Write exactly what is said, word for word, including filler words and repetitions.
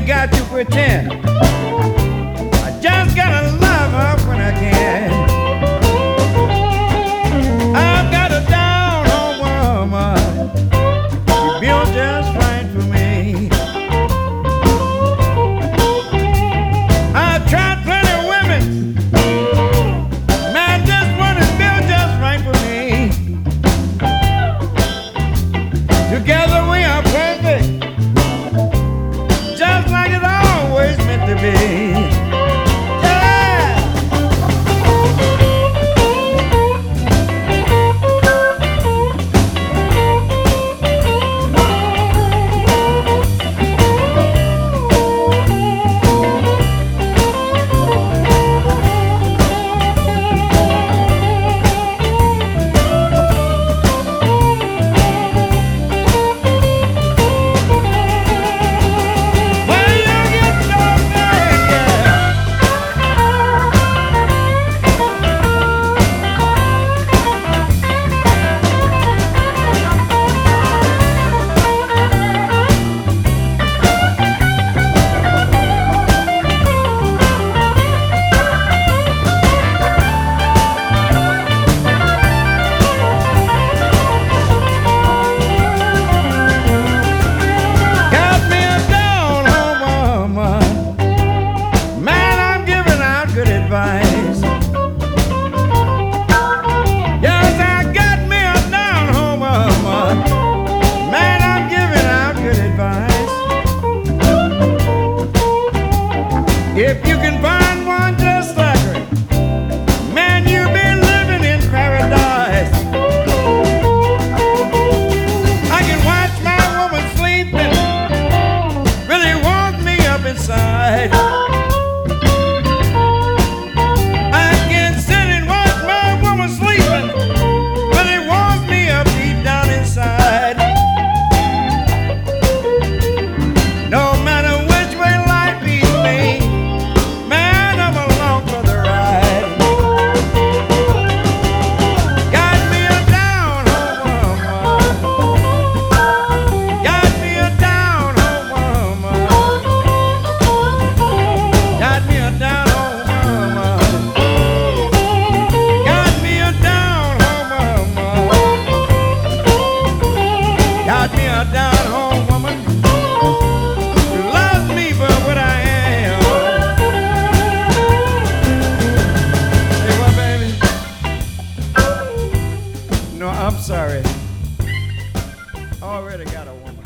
got to pretend. I just gotta love her when I can. I've got a down-home woman. She built just right for me. I've tried plenty of women. Man, this one is built just right for me. Together we are perfect, just like it's always meant to be. If you can find one just like her, man, you'll be living in paradise. I can watch my woman sleeping, really warms me up inside. I can sit and watch my woman sleeping, really warms me up deep down inside. No matter which way life leads me, down-home woman who loves me for what I am. Say what, baby? No, I'm sorry. I already got a woman.